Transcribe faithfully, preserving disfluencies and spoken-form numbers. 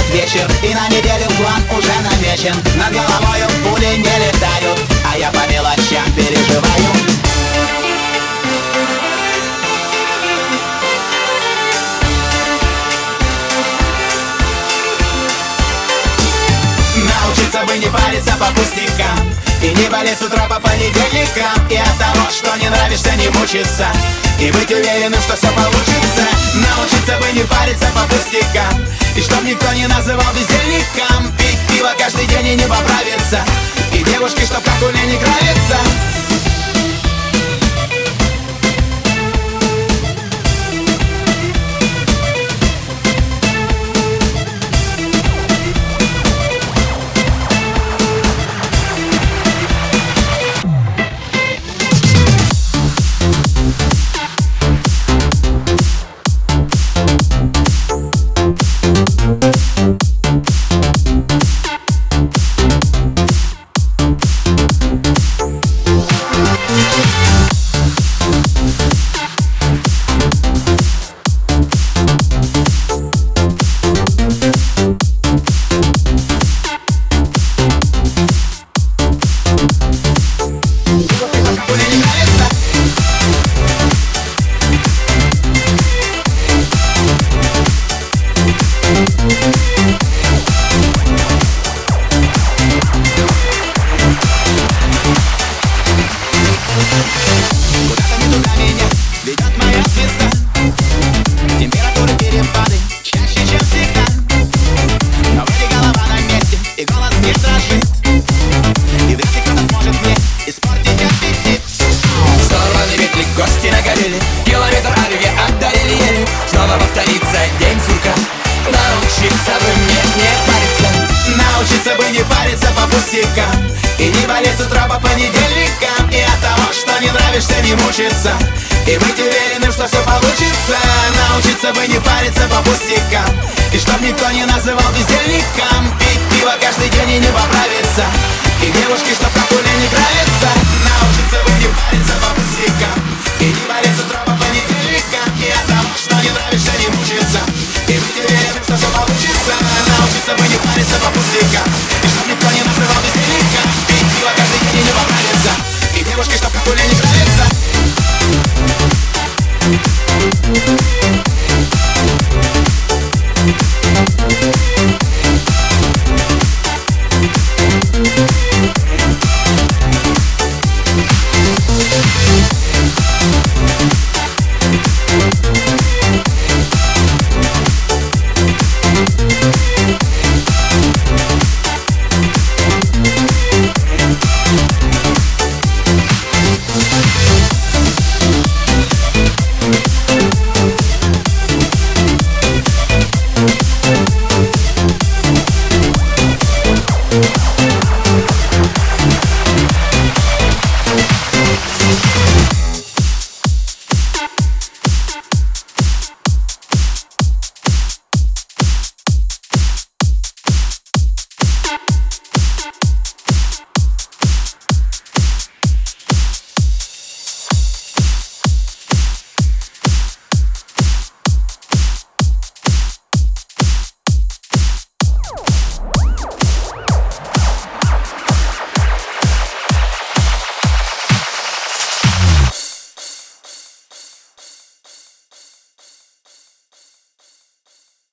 вечер, и на неделю план уже намечен. Над головою пули не летают, а я по мелочам переживаю. Научиться бы не париться по пустякам и не болеть с утра по понедельникам. И от того, что не нравишься, не мучиться, и быть уверенным, что все получится. Научиться бы не париться по пустякам, и чтоб никто не называл бездельником. Пить пиво каждый день и не поправиться, и девушки, чтоб как у Лени Кравица. Километр оливье отдарили еле. Снова повторится день сурка. Научиться бы мне не париться. Научиться бы не париться по пустякам и не болеть с утра по понедельникам. И от того, что не нравишься, не мучиться, и быть уверенным, что все получится. Научиться бы не париться по пустякам, и чтоб никто не называл бездельником. Пить пиво каждый день и не поправиться, и девушки, чтоб как у Лени Кравица. Научиться бы не париться по пустякам и не болеть с утра по понедельникам. И от того, что не нравишься, не мучиться, и быть уверенным, что все получится. Научиться бы не париться по пустякам, и чтоб никто не называл бездельником. Пить пиво каждый день и не поправиться, и девушки, чтоб как у Лени